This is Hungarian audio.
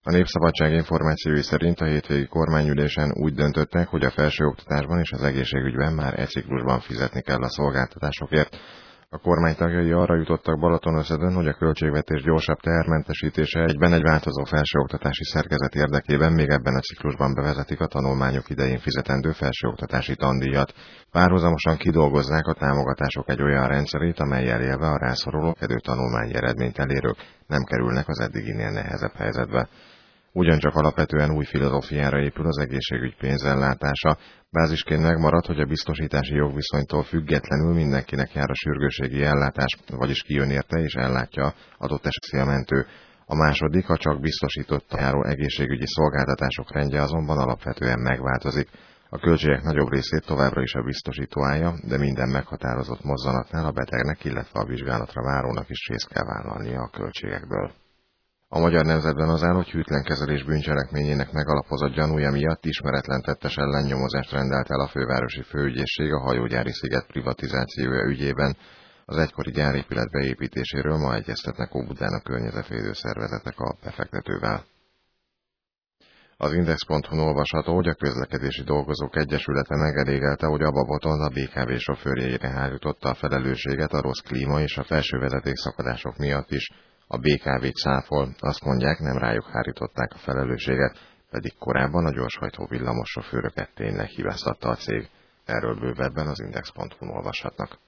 A Népszabadság információi szerint a hétvégi kormányülésen úgy döntöttek, hogy a felsőoktatásban és az egészségügyben már e ciklusban fizetni kell a szolgáltatásokért. A kormány tagjai arra jutottak Balatonöszödön, hogy a költségvetés gyorsabb tehermentesítése egyben egy változó felsőoktatási szerkezet érdekében még ebben a ciklusban bevezetik a tanulmányok idején fizetendő felsőoktatási tandíjat. Párhuzamosan kidolgozzák a támogatások egy olyan rendszerét, amellyel élve a rászorulók tanulmányi eredményt elérők nem kerülnek az eddiginél nehezebb helyzetbe. Ugyancsak alapvetően új filozófiára épül az egészségügy pénzellátása. Bázisként megmarad, hogy a biztosítási jogviszonytól függetlenül mindenkinek jár a sürgősségi ellátás, vagyis kijön érte és ellátja adott esetben a mentő. A második, a csak biztosított járó egészségügyi szolgáltatások rendje azonban alapvetően megváltozik. A költségek nagyobb részét továbbra is a biztosító állja, de minden meghatározott mozzanatnál a betegnek, illetve a vizsgálatra várónak is részt kell vállalnia a költségekből. A Magyar Nemzetben az áll, hogy hűtlen kezelés bűncselekményének megalapozott gyanúja miatt ismeretlen tettes ellen nyomozást rendelt el a fővárosi főügyészség a hajógyári sziget privatizációja ügyében. Az egykori gyárépület beépítéséről ma egyeztetnek Óbudán a környezetvédő szervezetek a befektetővel. Az Index.hu-n olvasható, hogy a Közlekedési Dolgozók Egyesülete megelégelte, hogy a Baboton a BKV sofőrjeire hárította a felelősséget a rossz klíma és a felső vezetékszakadások miatt is. A BKV-t cáfol, azt mondják, nem rájuk hárították a felelősséget, pedig korábban a gyorshajtó villamos sofőröket tényleg hibáztatta a cég. Erről bővebben az Index.hu-n olvashatnak.